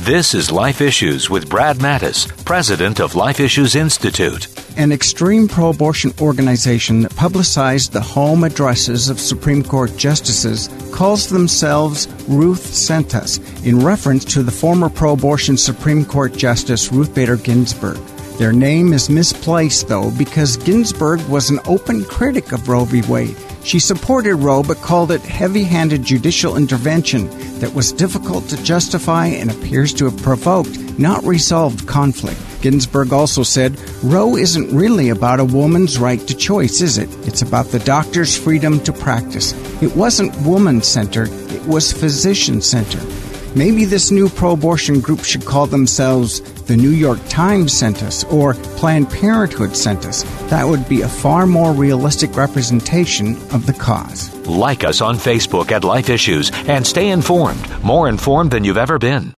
This is Life Issues with Brad Mattis, president of Life Issues Institute. An extreme pro-abortion organization that publicized the home addresses of Supreme Court justices calls themselves Ruth Sent Us, in reference to the former pro-abortion Supreme Court Justice Ruth Bader Ginsburg. Their name is misplaced, though, because Ginsburg was an open critic of Roe v. Wade. She supported Roe but called it heavy-handed judicial intervention that was difficult to justify and appears to have provoked, not resolved, conflict. Ginsburg also said, Roe isn't really about a woman's right to choice, is it? It's about the doctor's freedom to practice. It wasn't woman-centered, it was physician-centered. Maybe this new pro-abortion group should call themselves the New York Times Sent Us or Planned Parenthood Sent Us. That would be a far more realistic representation of the cause. Like us on Facebook at Life Issues and stay informed, more informed than you've ever been.